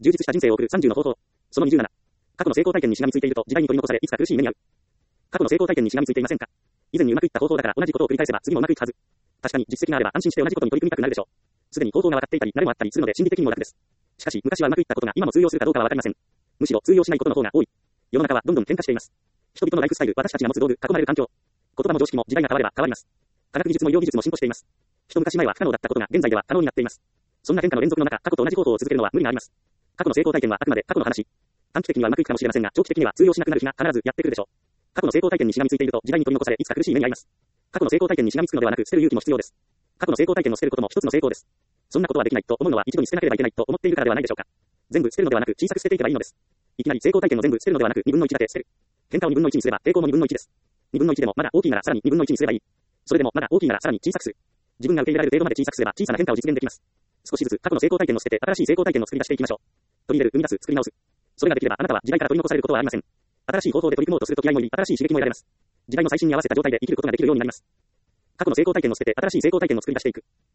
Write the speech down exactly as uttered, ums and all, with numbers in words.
充実した人生を送るさんじゅうの方法。そのにじゅうなな。過去の成功体験にしがみついていると時代に取り残され、いつか苦しい目に遭う。過去の成功体験にしがみついていませんか？以前にうまくいった方法だから同じことを繰り返せば次もうまくいくはず。確かに実績があれば安心して同じことに取り組みたくなるでしょう。すでに方法が分かっていたり、慣れもあったりするので心理的にも楽です。しかし、昔はうまくいったことが今も通用するかどうかは分かりません。むしろ通用しないことの方が多い。世の中はどんどん変化しています。人々のライフスタイル、私たちが持つ道具、囲まれる環境。言葉も常識も時代が変われば変わります。科学技術も医療技術も進歩しています。一昔前は不可能だったことが現在では可能になっています。そんな変化の連続の中、過去と同じ方法を続けるのは無理があります。過去の成功体験はあくまで過去の話。短期的にはうまくいくかもしれませんが、長期的には通用しなくなる日が必ずやってくるでしょう。過去の成功体験にしがみついていると時代に取り残され、いつか苦しい目に遭います。過去の成功体験にしがみつくのではなく捨てる勇気も必要です。過去の成功体験を捨てることも一つの成功です。そんなことはできないと思うのは一度に捨てなければいけないと思っているからではないでしょうか。全部捨てるのではなく小さく捨てていけばいいのです。いきなり成功体験を全部捨てるのではなくにぶんのいちだけ捨てる。変化をにぶんのいちにすれば抵抗もにぶんのいちです。にぶんのいちでもまだ大きいならさらににぶんのいちにすればいい。それでもまだ大きいならさらに小さくする。自分が受け入れられる程度まで小さくすれば小さな変化を実現できます。少しずつ過去の成功体験を捨てて新しい成功体験を作り出していきましょう。取り入れる、生み出す、作り直す。それができればあなたは時代から取り残されることはありません。新しい方法で取り組もうとすると気合も入り、新しい刺激も得られます。時代の最新に合わせた状態で生きることができるようになります。過去の成功体験を捨てて新しい成功体験を作り出していく。